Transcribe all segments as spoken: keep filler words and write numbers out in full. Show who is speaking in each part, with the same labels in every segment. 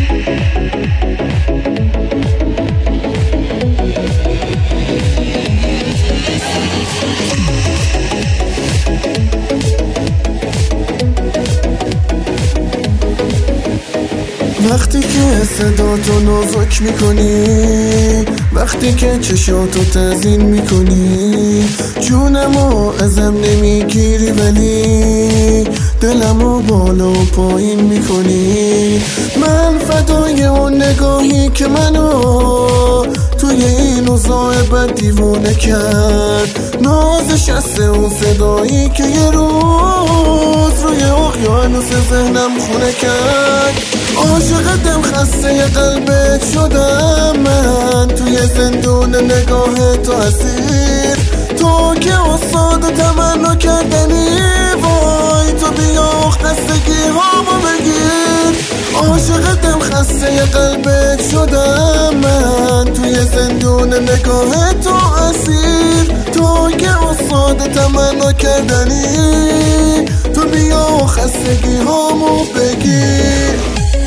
Speaker 1: وقتی که صداتو نازک میکنی، وقتی که چشاتو تزیین میکنی، جونمو ازم نمیگیری ولی دلمو بالا و پایین میکنی. من فدای اون نگاهی که منو توی این اوضاع بد دیوونه کرد، نازش از اون صدایی که یه روز روی اقیانوس ذهنم خونه کرد. عاشقتم، خسته قلبت شدم من، توی زندون نگاه تو اسیر، تو که استاد و تمنا کردنی، وای تو بیا خستگی هامو بگیر. عاشقتم، خسته قلبت شدم من، توی زندون نگاه تو اسیر، تو که استاد تمنا کردنی، تو بیا خستگی هامو بگیر.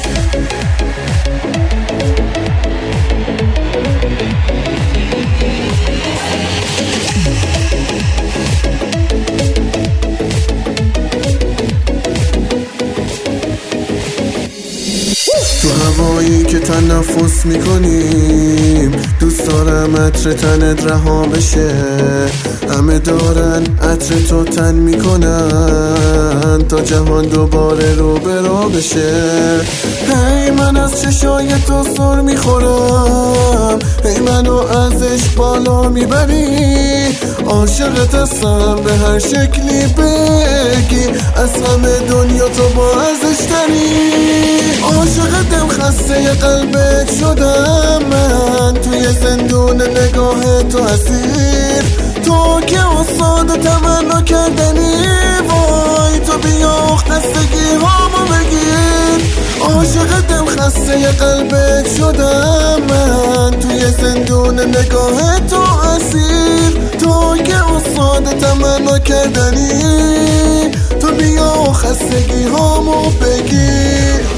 Speaker 1: تو هوایی که تنفس میکنیم، دوست دارم عطر تنت رها بشه. همه دارن عطر تو تن میکنن تا جهان دوباره رو به رو بشه. هی من از چشای تو سر میخورم، هی منو ازش بالا میبری. عاشقت هستم به هر شکلی بگی، از همه دنیا تو با ارزش تری. عاشقتم، خسته قلبت شدم من، توی زندون نگاه تو اسیر، تو که استاد و تمنا کردنی، وای تو بیا خستگی هامو بگیر. عاشقتم، خسته قلبت شدم من، توی زندون نگاه تو اسیر، تو که استاد تمنا کردنی، تو بیا خستگی هامو بگیر.